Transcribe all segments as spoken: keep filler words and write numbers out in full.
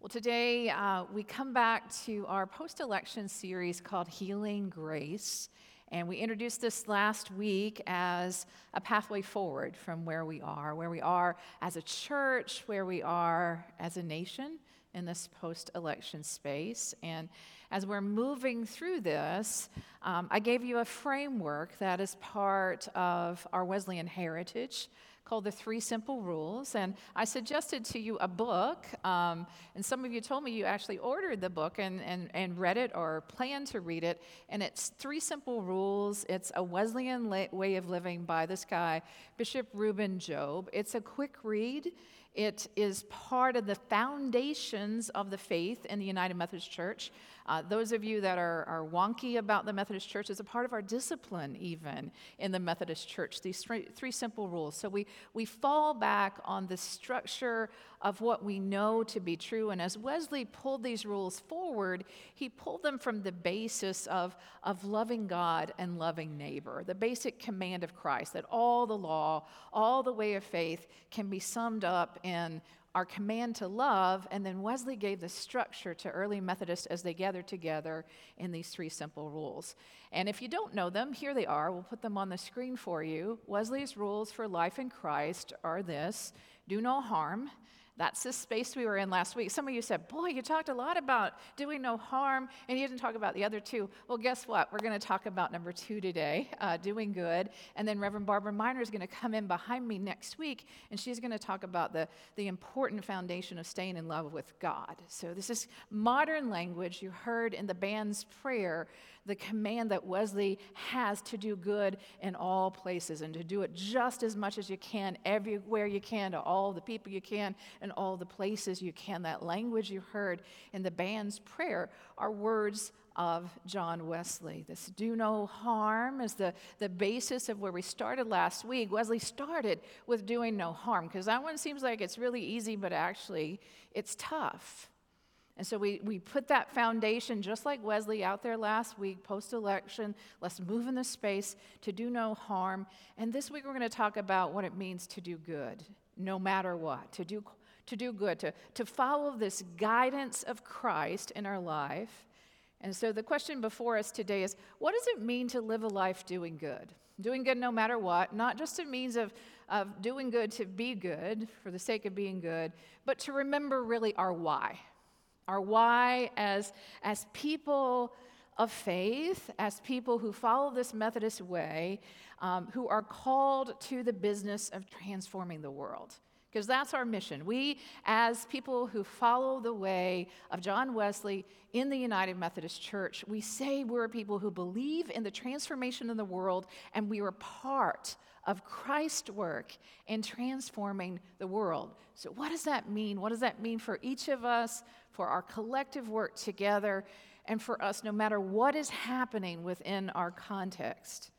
Well, today uh, we come back to our post-election series called Healing Grace, and we introduced this last week as a pathway forward from where we are, where we are as a church, where we are as a nation in this post-election space. And as we're moving through this, um, I gave you a framework that is part of our Wesleyan heritage called The Three Simple Rules, and I suggested to you a book, um, and some of you told me you actually ordered the book and, and, and read it or plan to read it, and it's Three Simple Rules. It's a Wesleyan la- way of living by this guy, Bishop Reuben Job. It's a quick read. It is part of the foundations of the faith in the United Methodist Church. Uh, those of you that are, are wonky about the Methodist Church, is a part of our discipline even in the Methodist Church, these three, three simple rules. So we, we fall back on the structure of what we know to be true. And as Wesley pulled these rules forward, he pulled them from the basis of, of loving God and loving neighbor, the basic command of Christ, that all the law, all the way of faith can be summed up in our command to love. And then Wesley gave the structure to early Methodists as they gathered together in these three simple rules. And if you don't know them, here they are. We'll put them on the screen for you. Wesley's rules for life in Christ are this: do no harm. That's the space we were in last week. Some of you said, boy, you talked a lot about doing no harm, and you didn't talk about the other two. Well, guess what? We're going to talk about number two today, uh, doing good. And then Reverend Barbara Miner is going to come in behind me next week, and she's going to talk about the, the important foundation of staying in love with God. So this is modern language. You heard in the band's prayer the command that Wesley has to do good in all places and to do it just as much as you can, everywhere you can, to all the people you can, and all the places you can. That language you heard in the band's prayer are words of John Wesley. This do no harm is the, the basis of where we started last week. Wesley started with doing no harm, because that one seems like it's really easy, but actually it's tough. And so we, we put that foundation, just like Wesley out there last week, post-election. Let's move in the space to do no harm. And this week we're going to talk about what it means to do good, no matter what, to do to do good, to, to follow this guidance of Christ in our life. And so the question before us today is, what does it mean to live a life doing good? Doing good no matter what, not just a means of, of doing good to be good for the sake of being good, but to remember really our why. Our why as, as people of faith, as people who follow this Methodist way, um, who are called to the business of transforming the world. Because that's our mission. We, as people who follow the way of John Wesley in the United Methodist Church, we say we're people who believe in the transformation of the world, and we are part of Christ's work in transforming the world. So what does that mean? What does that mean for each of us, for our collective work together, and for us, no matter what is happening within our context?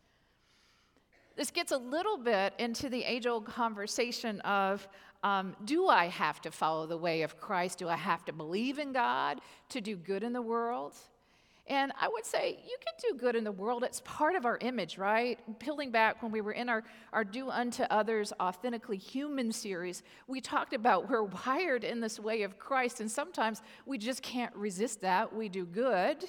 This gets a little bit into the age-old conversation of, um, do I have to follow the way of Christ? Do I have to believe in God to do good in the world? And I would say you can do good in the world. It's part of our image, right? Peeling back when we were in our, our Do Unto Others Authentically Human series, we talked about we're wired in this way of Christ, and sometimes we just can't resist that. We do good.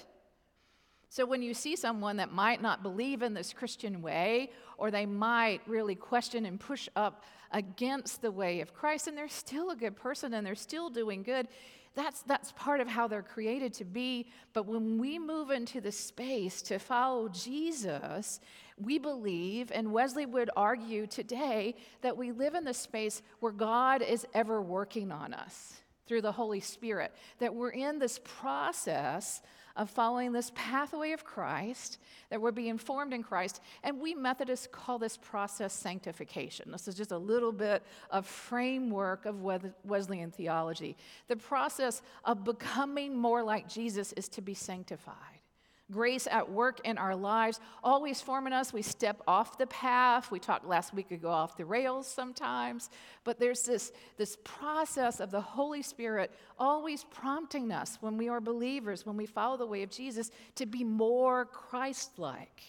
So when you see someone that might not believe in this Christian way, or they might really question and push up against the way of Christ, and they're still a good person and they're still doing good, that's, that's part of how they're created to be. But when we move into the space to follow Jesus, we believe, and Wesley would argue today, that we live in the space where God is ever working on us through the Holy Spirit, that we're in this process of following this pathway of Christ, that we're being formed in Christ, and we Methodists call this process sanctification. This is just a little bit of framework of Wesleyan theology. The process of becoming more like Jesus is to be sanctified. Grace at work in our lives, always forming us. We step off the path. We talked last week ago off the rails sometimes. But there's this, this process of the Holy Spirit always prompting us when we are believers, when we follow the way of Jesus, to be more Christ-like.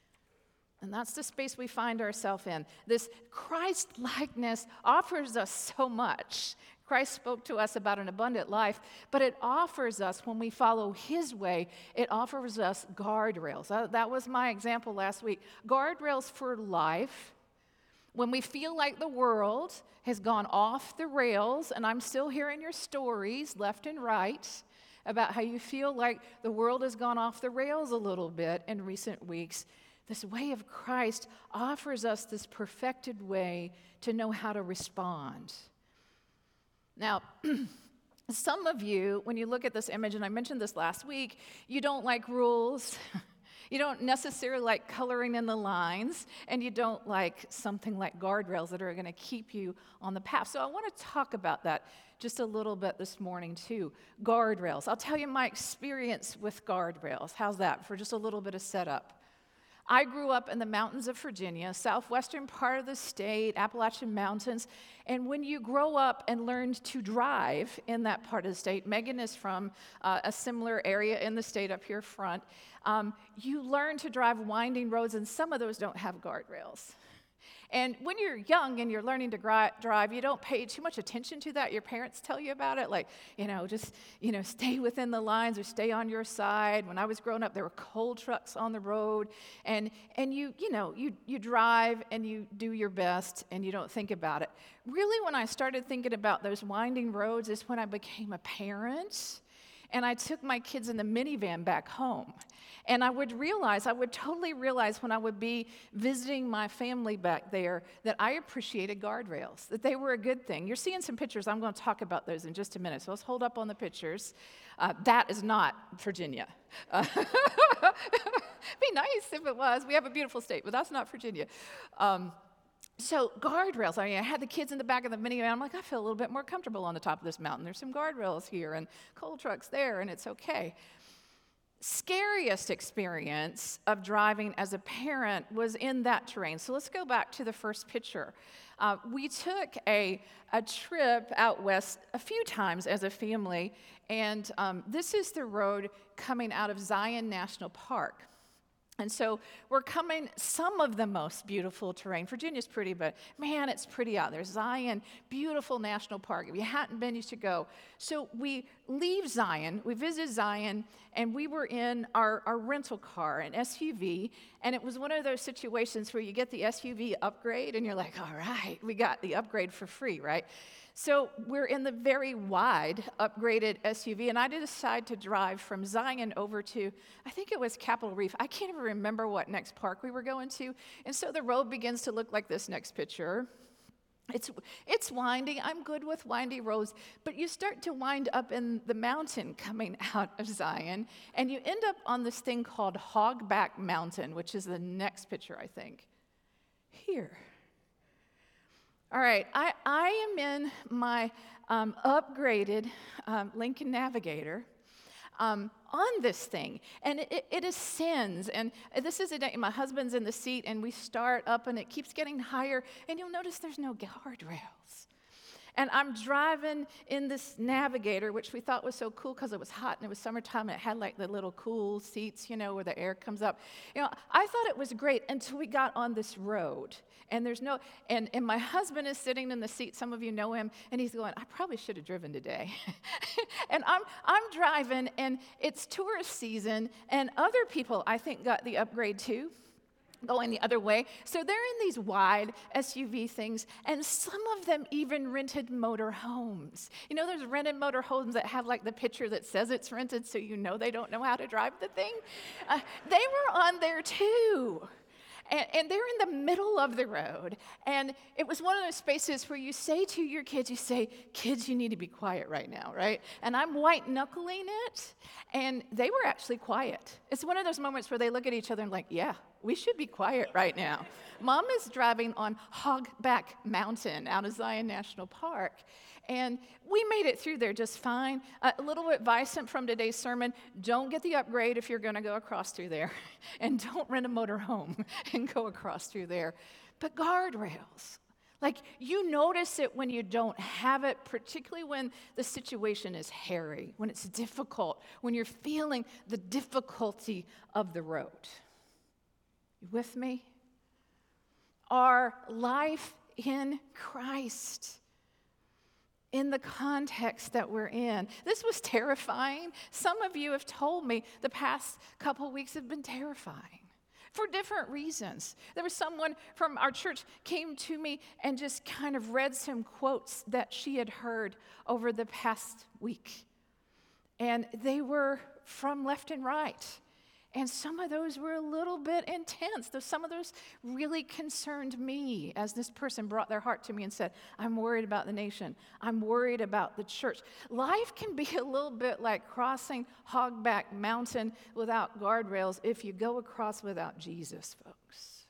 And that's the space we find ourselves in. This Christ-likeness offers us so much. Christ spoke to us about an abundant life, but it offers us, when we follow his way, it offers us guardrails. Uh, That was my example last week. Guardrails for life. When we feel like the world has gone off the rails, and I'm still hearing your stories left and right about how you feel like the world has gone off the rails a little bit in recent weeks, this way of Christ offers us this perfected way to know how to respond. Now, some of you, when you look at this image, and I mentioned this last week, you don't like rules. You don't necessarily like coloring in the lines, and you don't like something like guardrails that are going to keep you on the path. So I want to talk about that just a little bit this morning too. Guardrails. I'll tell you my experience with guardrails. How's that for just a little bit of setup? I grew up in the mountains of Virginia, southwestern part of the state, Appalachian Mountains, and when you grow up and learn to drive in that part of the state, Megan is from uh, a similar area in the state up here front, um, you learn to drive winding roads, and some of those don't have guardrails. And when you're young and you're learning to gri- drive, you don't pay too much attention to that. Your parents tell you about it, like, you know, just, you know, stay within the lines or stay on your side. When I was growing up, there were coal trucks on the road, and and you, you know, you you drive and you do your best and you don't think about it. Really, when I started thinking about those winding roads is when I became a parent. And I took my kids in the minivan back home. And I would realize, I would totally realize when I would be visiting my family back there that I appreciated guardrails, that they were a good thing. You're seeing some pictures. I'm going to talk about those in just a minute. So let's hold up on the pictures. Uh, that is not Virginia. Uh, be nice if it was. We have a beautiful state, but that's not Virginia. Um, So guardrails, I mean, I had the kids in the back of the minivan. I'm like, I feel a little bit more comfortable on the top of this mountain. There's some guardrails here and coal trucks there, and it's okay. Scariest experience of driving as a parent was in that terrain. So let's go back to the first picture. Uh, we took a, a trip out west a few times as a family, and um, this is the road coming out of Zion National Park. And so we're coming, some of the most beautiful terrain. Virginia's pretty, but man, it's pretty out there. Zion, beautiful national park. If you hadn't been, you should go. So we leave Zion, we visit Zion, and we were in our, our rental car, an S U V, and it was one of those situations where you get the S U V upgrade, and you're like, all right, we got the upgrade for free, right? So we're in the very wide, upgraded S U V, and I decided to drive from Zion over to, I think it was Capitol Reef. I can't even remember what next park we were going to. And so the road begins to look like this next picture. It's, it's windy. I'm good with windy roads, but you start to wind up in the mountain coming out of Zion, and you end up on this thing called Hogback Mountain, which is the next picture, I think. Here. All right, I, I am in my um, upgraded um, Lincoln Navigator um, on this thing, and it, it ascends, and this is a day, my husband's in the seat, and we start up, and it keeps getting higher, and you'll notice there's no guardrails. And I'm driving in this Navigator, which we thought was so cool because it was hot and it was summertime and it had like the little cool seats, you know, where the air comes up. You know, I thought it was great until we got on this road. And there's no, and, and my husband is sitting in the seat, some of you know him, and he's going, I probably should have driven today. And I'm I'm driving, and it's tourist season, and other people, I think, got the upgrade too, going the other way. So they're in these wide S U V things, and some of them even rented motor homes. You know, there's rented motor homes that have like the picture that says it's rented so you know they don't know how to drive the thing. Uh, they were on there too. And, and they're in the middle of the road. And it was one of those spaces where you say to your kids, you say, kids, you need to be quiet right now, right? And I'm white knuckling it. And they were actually quiet. It's one of those moments where they look at each other and like, yeah, we should be quiet right now. Mom is driving on Hogback Mountain out of Zion National Park. And we made it through there just fine. Uh, a little advice from today's sermon, don't get the upgrade if you're going to go across through there. And don't rent a motor home and go across through there. But guardrails, like you notice it when you don't have it, particularly when the situation is hairy, when it's difficult, when you're feeling the difficulty of the road. You with me? Our life in Christ in the context that we're in. This was terrifying. Some of you have told me the past couple of weeks have been terrifying for different reasons. There was someone from our church came to me and just kind of read some quotes that she had heard over the past week. And they were from left and right. And some of those were a little bit intense. Though some of those really concerned me as this person brought their heart to me and said, I'm worried about the nation. I'm worried about the church. Life can be a little bit like crossing Hogback Mountain without guardrails if you go across without Jesus, folks.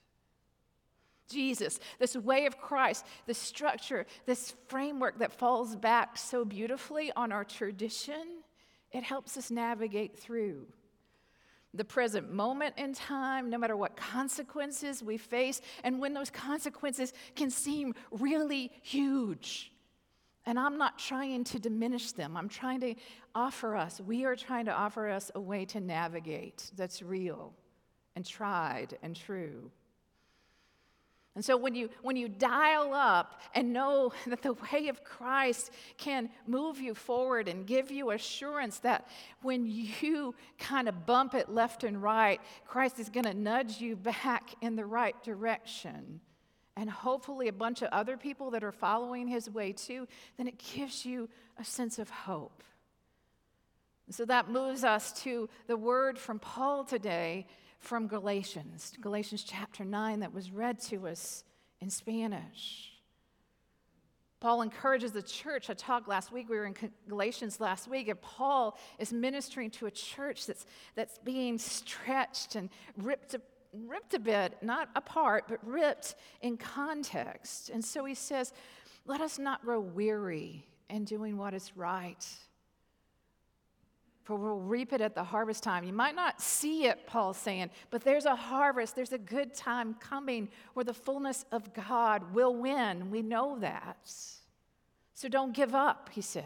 Jesus, this way of Christ, this structure, this framework that falls back so beautifully on our tradition, it helps us navigate through the present moment in time, no matter what consequences we face, and when those consequences can seem really huge. And I'm not trying to diminish them. I'm trying to offer us, we are trying to offer us a way to navigate that's real and tried and true. And so when you when you dial up and know that the way of Christ can move you forward and give you assurance that when you kind of bump it left and right, Christ is going to nudge you back in the right direction. And hopefully a bunch of other people that are following his way too, then it gives you a sense of hope. And so that moves us to the word from Paul today, from Galatians, Galatians chapter nine that was read to us in Spanish. Paul encourages the church. I talked last week, we were in Galatians last week, and Paul is ministering to a church that's, that's being stretched and ripped, ripped a bit, not apart, but ripped in context. And so he says, let us not grow weary in doing what is right, for we'll reap it at the harvest time. You might not see it, Paul's saying, but there's a harvest. There's a good time coming where the fullness of God will win. We know that. So don't give up, he says.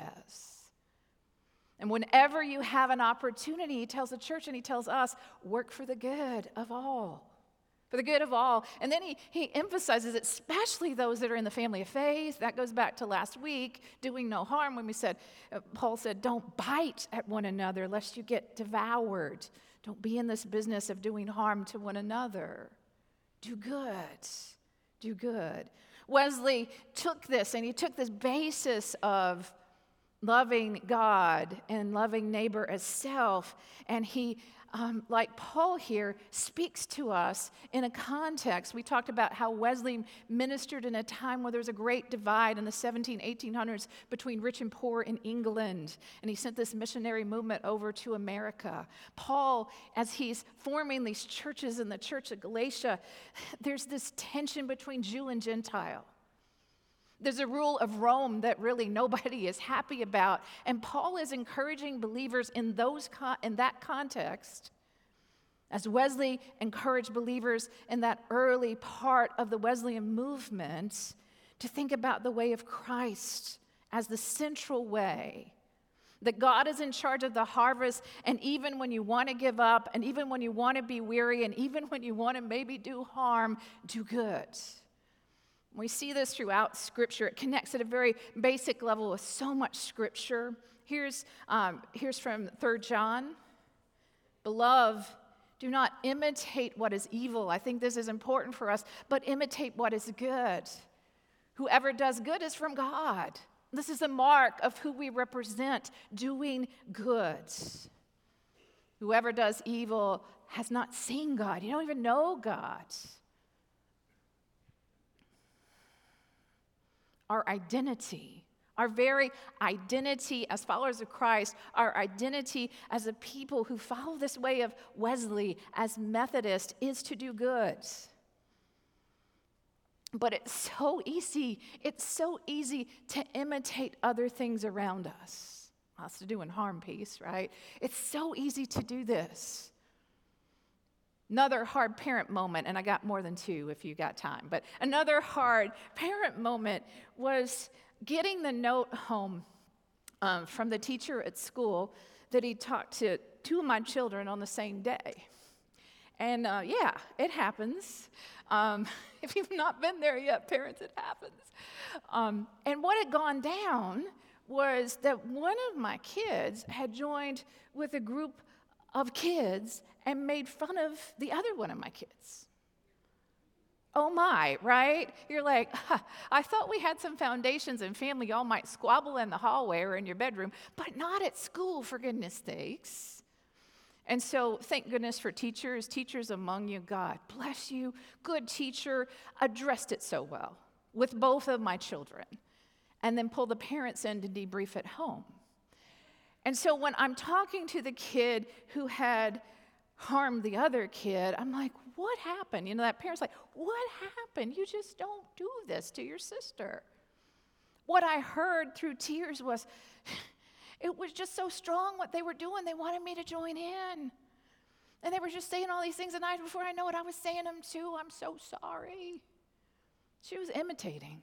And whenever you have an opportunity, he tells the church and he tells us, work for the good of all. For the good of all. And then he, he emphasizes, especially those that are in the family of faith. That goes back to last week, doing no harm, when we said, uh, Paul said, don't bite at one another lest you get devoured. Don't be in this business of doing harm to one another. Do good. Do good. Wesley took this, and he took this basis of loving God and loving neighbor as self, and he Um, like Paul here, speaks to us in a context. We talked about how Wesley ministered in a time where there was a great divide in the seventeen, eighteen hundreds between rich and poor in England, and he sent this missionary movement over to America. Paul, as he's forming these churches in the church of Galatia, there's this tension between Jew and Gentile. There's a rule of Rome that really nobody is happy about. And Paul is encouraging believers in those con- in that context, as Wesley encouraged believers in that early part of the Wesleyan movement, to think about the way of Christ as the central way. That God is in charge of the harvest, and even when you want to give up, and even when you want to be weary, and even when you want to maybe do harm, do good. We see this throughout Scripture. It connects at a very basic level with so much Scripture. Here's, um, here's from Third John. Beloved, do not imitate what is evil. I think this is important for us, but imitate what is good. Whoever does good is from God. This is a mark of who we represent, doing good. Whoever does evil has not seen God. You don't even know God. Our identity, our very identity as followers of Christ, our identity as a people who follow this way of Wesley as Methodist, is to do good. But it's so easy, it's so easy to imitate other things around us. That's the doing harm piece, right? It's so easy to do this. Another hard parent moment, and I got more than two if you got time, but another hard parent moment was getting the note home um, from the teacher at school that he talked to two of my children on the same day. And uh, yeah, it happens. Um, if you've not been there yet, parents, it happens. Um, and what had gone down was that one of my kids had joined with a group of kids and made fun of the other one of my kids. Oh my, right? You're like, huh, I thought we had some foundations in family. Y'all might squabble in the hallway or in your bedroom, but not at school, for goodness sakes. And so thank goodness for teachers, teachers among you. God bless you. Good teacher addressed it so well with both of my children, and then pull the parents in to debrief at home. And so when I'm talking to the kid who had harmed the other kid, I'm like, what happened? You know, that parent's like, what happened? You just don't do this to your sister. What I heard through tears was, it was just so strong what they were doing. They wanted me to join in. And they were just saying all these things, and I, before I know it, I was saying them too. I'm so sorry. She was imitating.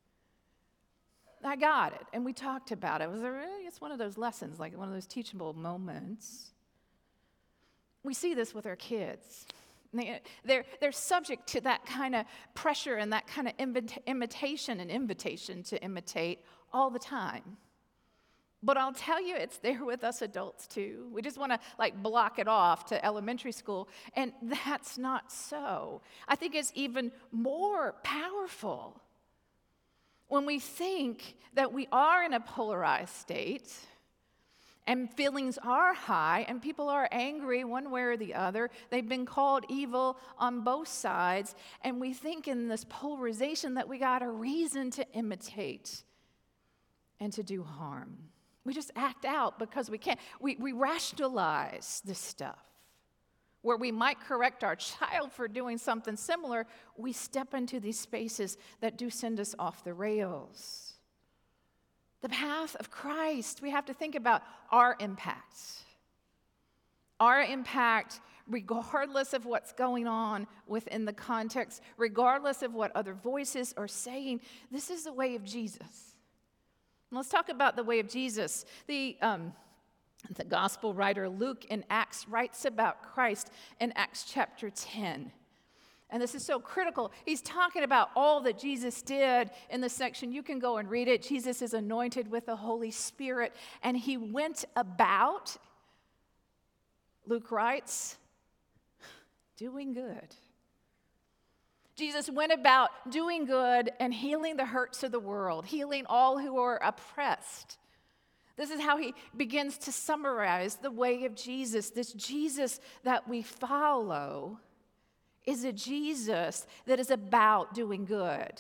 I got it, and we talked about it. It was a really, it's one of those lessons, like one of those teachable moments. We see this with our kids. They, they're, they're subject to that kind of pressure and that kind of imita- imitation and invitation to imitate all the time. But I'll tell you, it's there with us adults too. We just want to like block it off to elementary school, and that's not so. I think it's even more powerful when we think that we are in a polarized state and feelings are high and people are angry one way or the other. They've been called evil on both sides, and we think in this polarization that we got a reason to imitate and to do harm. We just act out because we can't. We, we rationalize this stuff. Where we might correct our child for doing something similar, we step into these spaces that do send us off the rails. The path of Christ, we have to think about our impact. Our impact, regardless of what's going on within the context, regardless of what other voices are saying, this is the way of Jesus. And let's talk about the way of Jesus. The um, The gospel writer Luke in Acts writes about Christ in Acts chapter ten. And this is so critical. He's talking about all that Jesus did in this section. You can go and read it. Jesus is anointed with the Holy Spirit, and he went about, Luke writes, doing good. Jesus went about doing good and healing the hurts of the world, healing all who are oppressed. This is how he begins to summarize the way of Jesus. This Jesus that we follow is a Jesus that is about doing good.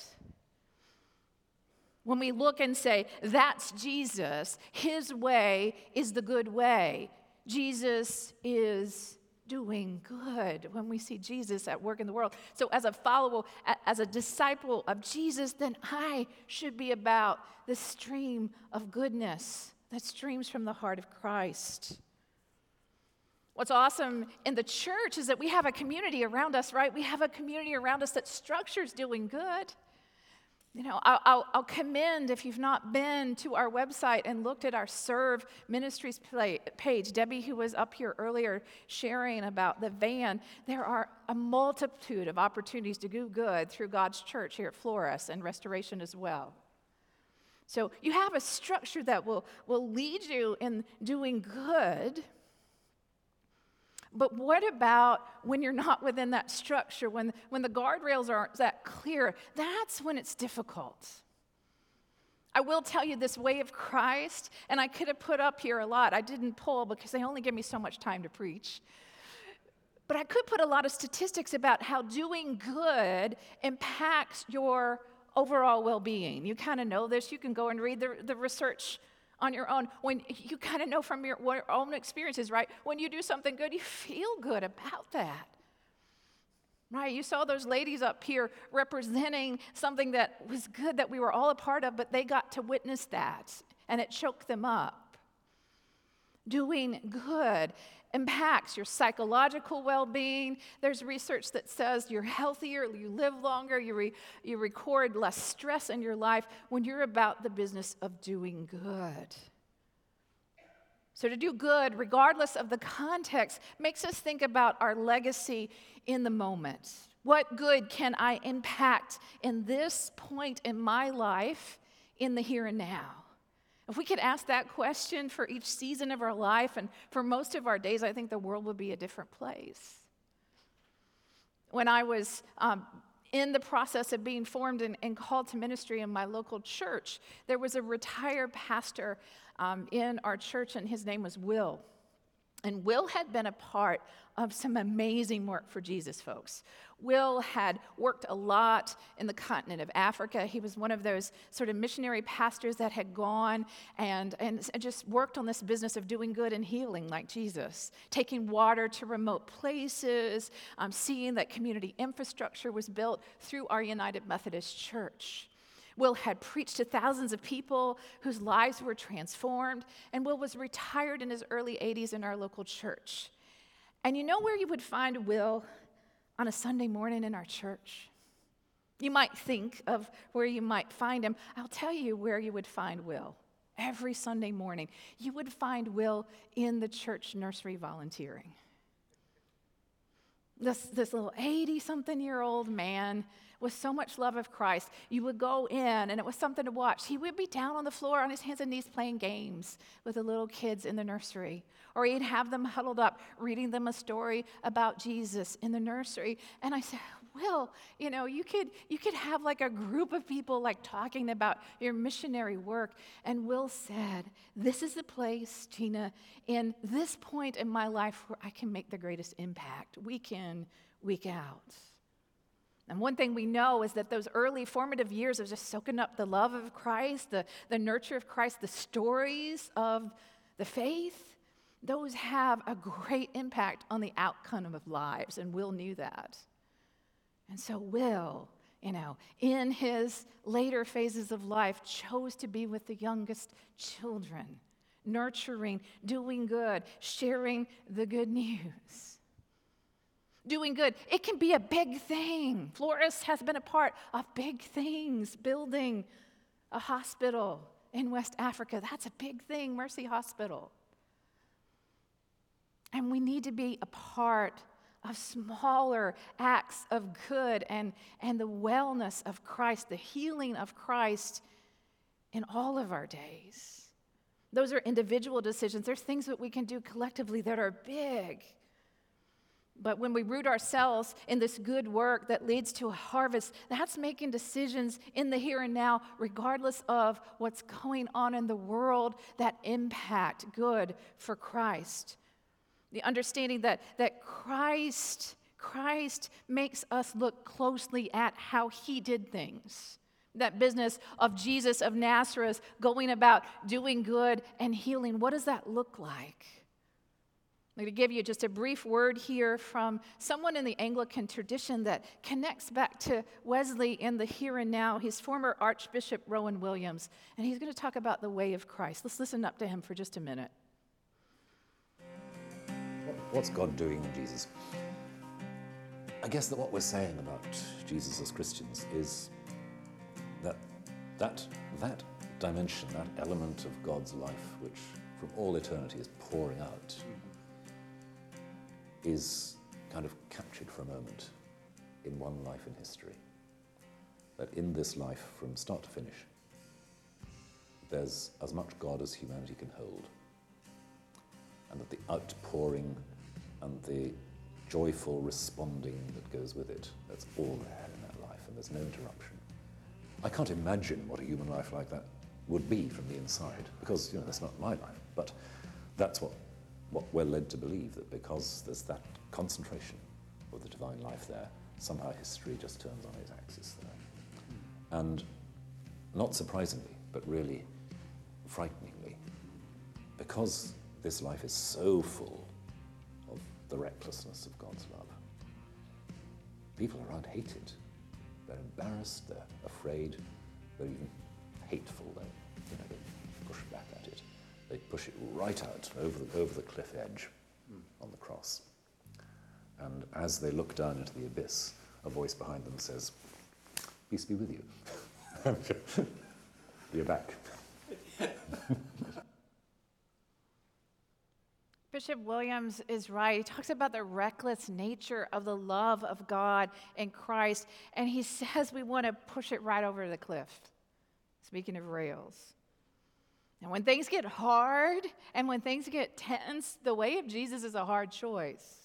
When we look and say, that's Jesus, his way is the good way. Jesus is doing good when we see Jesus at work in the world. So as a follower, as a disciple of Jesus, then I should be about the stream of goodness that streams from the heart of Christ. What's awesome in the church is that we have a community around us, right? We have a community around us that structure's doing good. You know, I'll, I'll, I'll commend, if you've not been to our website and looked at our Serve Ministries page, Debbie, who was up here earlier sharing about the van, there are a multitude of opportunities to do good through God's church here at Flores and Restoration as well. So you have a structure that will, will lead you in doing good. But what about when you're not within that structure, when, when the guardrails aren't that clear? That's when it's difficult. I will tell you this way of Christ, and I could have put up here a lot. I didn't pull because they only give me so much time to preach. But I could put a lot of statistics about how doing good impacts your overall well-being. You kind of know this. You can go and read the, the research on your own. When you kind of know from your own experiences, right? When you do something good, you feel good about that. Right? You saw those ladies up here representing something that was good that we were all a part of, but they got to witness that, and it choked them up. Doing good impacts your psychological well-being. There's research that says you're healthier, you live longer, you, re, you record less stress in your life when you're about the business of doing good. So to do good, regardless of the context, makes us think about our legacy in the moment. What good can I impact in this point in my life in the here and now? If we could ask that question for each season of our life and for most of our days, I think the world would be a different place. When I was um, in the process of being formed and, and called to ministry in my local church, there was a retired pastor um, in our church, and his name was Will. And Will had been a part of some amazing work for Jesus, folks. Will had worked a lot in the continent of Africa. He was one of those sort of missionary pastors that had gone and, and just worked on this business of doing good and healing like Jesus, taking water to remote places, um, seeing that community infrastructure was built through our United Methodist Church. Will had preached to thousands of people whose lives were transformed, and Will was retired in his early eighties in our local church. And you know where you would find Will on a Sunday morning in our church? You might think of where you might find him. I'll tell you where you would find Will. Every Sunday morning, you would find Will in the church nursery volunteering. This, this little eighty-something-year-old man with so much love of Christ, you would go in, and it was something to watch. He would be down on the floor on his hands and knees playing games with the little kids in the nursery. Or he'd have them huddled up, reading them a story about Jesus in the nursery. And I said, Will, you know, you could you could have like a group of people like talking about your missionary work. And Will said, this is the place, Gina, in this point in my life where I can make the greatest impact, week in, week out. And one thing we know is that those early formative years of just soaking up the love of Christ, the, the nurture of Christ, the stories of the faith, those have a great impact on the outcome of lives, and Will knew that. And so Will, you know, in his later phases of life, chose to be with the youngest children, nurturing, doing good, sharing the good news. Doing good, it can be a big thing. Flores has been a part of big things, building a hospital in West Africa. That's a big thing, Mercy Hospital. And we need to be a part of smaller acts of good and, and the wellness of Christ, the healing of Christ in all of our days. Those are individual decisions. There's things that we can do collectively that are big. But when we root ourselves in this good work that leads to a harvest, that's making decisions in the here and now, regardless of what's going on in the world, that impact good for Christ. The understanding that, that Christ, Christ makes us look closely at how he did things. That business of Jesus of Nazareth going about doing good and healing, what does that look like? I'm going to give you just a brief word here from someone in the Anglican tradition that connects back to Wesley in the here and now. He's former Archbishop Rowan Williams, and he's going to talk about the way of Christ. Let's listen up to him for just a minute. What's God doing in Jesus? I guess that what we're saying about Jesus as Christians is that that, that dimension, that element of God's life, which from all eternity is pouring out, is kind of captured for a moment in one life in history. That in this life, from start to finish, there's as much God as humanity can hold. And that the outpouring and the joyful responding that goes with it, that's all there in that life, and there's no interruption. I can't imagine what a human life like that would be from the inside, because, you know, that's not my life, but that's what what we're led to believe, that because there's that concentration of the divine life there, somehow history just turns on its axis there. And not surprisingly, but really frighteningly, because this life is so full of the recklessness of God's love, people around hate it. They're embarrassed, they're afraid, they're even hateful. They, you know, they push back at it. They push it right out over the, over the cliff edge mm. on the cross. And as they look down into the abyss, a voice behind them says, "Peace be with you." You're back. Bishop Williams is right. He talks about the reckless nature of the love of God in Christ, and he says we want to push it right over the cliff. Speaking of rails. And when things get hard and when things get tense, the way of Jesus is a hard choice.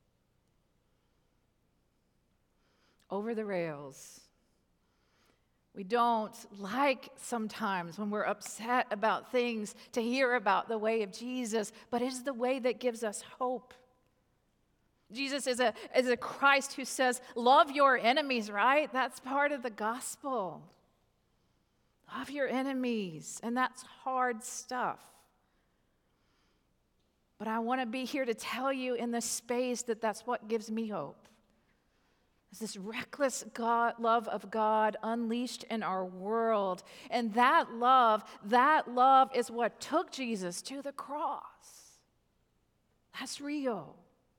Over the rails. We don't like sometimes when we're upset about things to hear about the way of Jesus, but it is the way that gives us hope. Jesus is a, is a Christ who says, love your enemies, right? That's part of the gospel. Love your enemies, and that's hard stuff. But I want to be here to tell you in this space that that's what gives me hope. It's this reckless God, love of God unleashed in our world. And that love, that love is what took Jesus to the cross. That's real.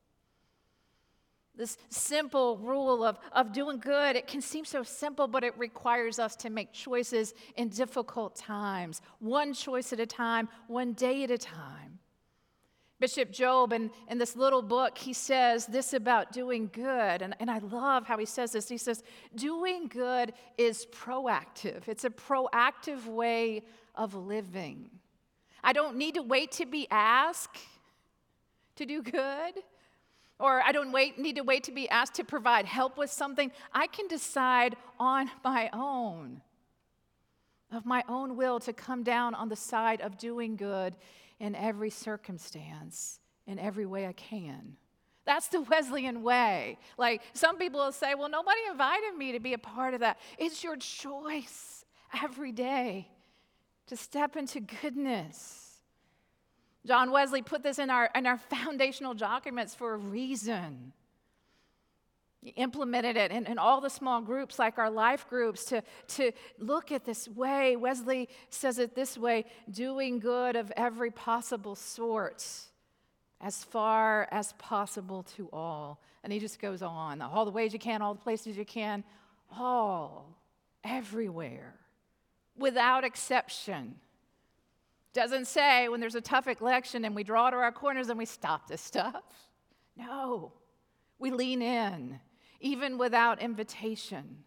This simple rule of, of doing good, it can seem so simple, but it requires us to make choices in difficult times. One choice at a time, one day at a time. Bishop Job, in, in this little book, he says this about doing good, and, and I love how he says this. He says, doing good is proactive. It's a proactive way of living. I don't need to wait to be asked to do good, or I don't wait, need to wait to be asked to provide help with something. I can decide on my own, of my own will, to come down on the side of doing good in every circumstance, in every way I can. That's the Wesleyan way. Like, some people will say, well, nobody invited me to be a part of that. It's your choice every day to step into goodness. John Wesley put this in our, in our foundational documents for a reason. He implemented it in, in all the small groups, like our life groups, to, to look at this way. Wesley says it this way: doing good of every possible sort, as far as possible to all. And he just goes on. All the ways you can, all the places you can, all, everywhere, without exception. Doesn't say when there's a tough election and we draw to our corners and we stop this stuff. No, we lean in, even without invitation.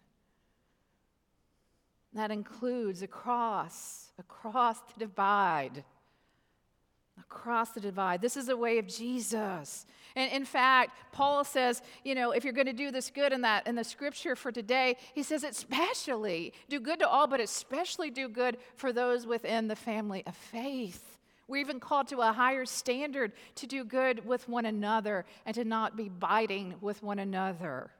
That includes across, across the divide. Across the divide. This is the way of Jesus. And in fact, Paul says, you know, if you're going to do this good in that, in the scripture for today, he says especially do good to all, but especially do good for those within the family of faith. We're even called to a higher standard to do good with one another and to not be biting with one another.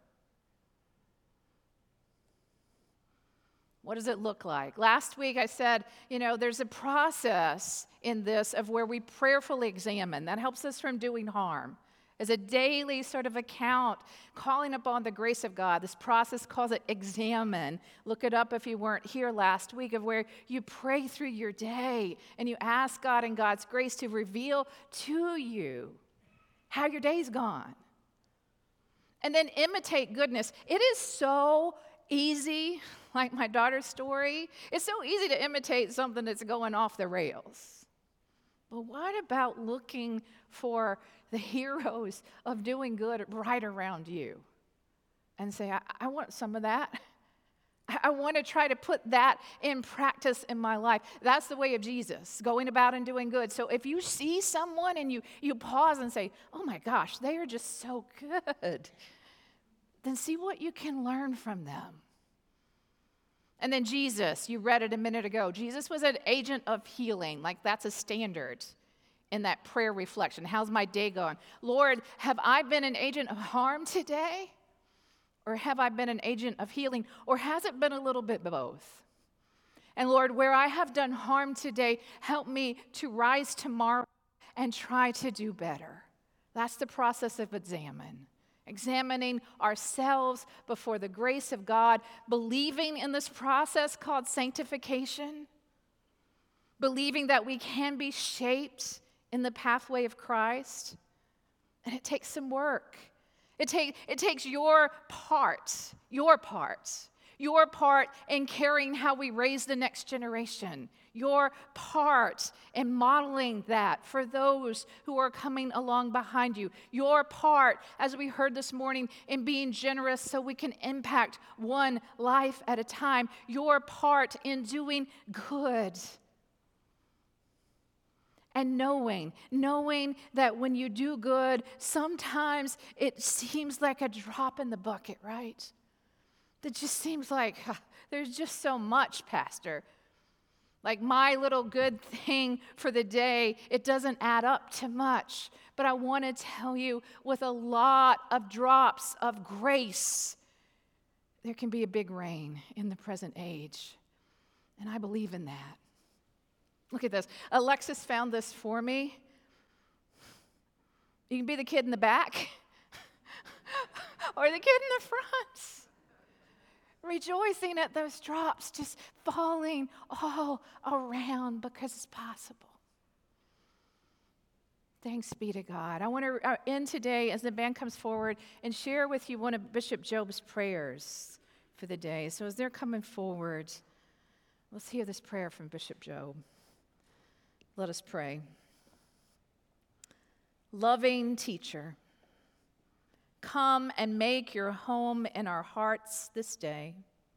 What does it look like? Last week I said, you know, there's a process in this of where we prayerfully examine. That helps us from doing harm. As a daily sort of account, calling upon the grace of God. This process calls it examine. Look it up if you weren't here last week, of where you pray through your day and you ask God in God's grace to reveal to you how your day's gone. And then imitate goodness. It is so easy, like my daughter's story. It's so easy to imitate something that's going off the rails. But what about looking for the heroes of doing good right around you and say, I, I want some of that. I, I want to try to put that in practice in my life. That's the way of Jesus, going about and doing good. So if you see someone and you, you pause and say, oh my gosh, they are just so good, then see what you can learn from them. And then Jesus, you read it a minute ago. Jesus was an agent of healing. Like, that's a standard in that prayer reflection. How's my day going? Lord, have I been an agent of harm today? Or have I been an agent of healing? Or has it been a little bit both? And Lord, where I have done harm today, help me to rise tomorrow and try to do better. That's the process of examine. Examining ourselves before the grace of God, believing in this process called sanctification, believing that we can be shaped in the pathway of Christ. And it takes some work. It, take, it takes your part, your part, your part in caring how we raise the next generation, your part in modeling that for those who are coming along behind you, your part, as we heard this morning, in being generous so we can impact one life at a time, your part in doing good. And knowing, knowing that when you do good, sometimes it seems like a drop in the bucket, right? It just seems like huh, there's just so much, Pastor. Like my little good thing for the day, it doesn't add up to much. But I want to tell you, with a lot of drops of grace, there can be a big rain in the present age. And I believe in that. Look at this. Alexis found this for me. You can be the kid in the back or the kid in the front, rejoicing at those drops just falling all around because it's possible. Thanks be to God. I want to end today as the band comes forward and share with you one of Bishop Job's prayers for the day. So as they're coming forward, let's hear this prayer from Bishop Job. Let us pray. Loving teacher, come and make your home in our hearts this day.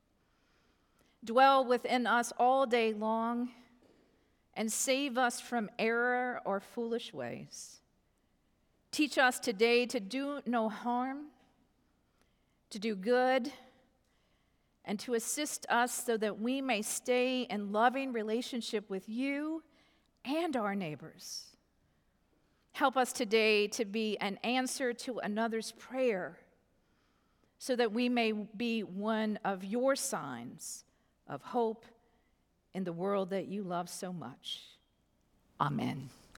Dwell within us all day long and save us from error or foolish ways. Teach us today to do no harm, to do good, and to assist us so that we may stay in loving relationship with you and our neighbors. Help us today to be an answer to another's prayer so that we may be one of your signs of hope in the world that you love so much. Amen.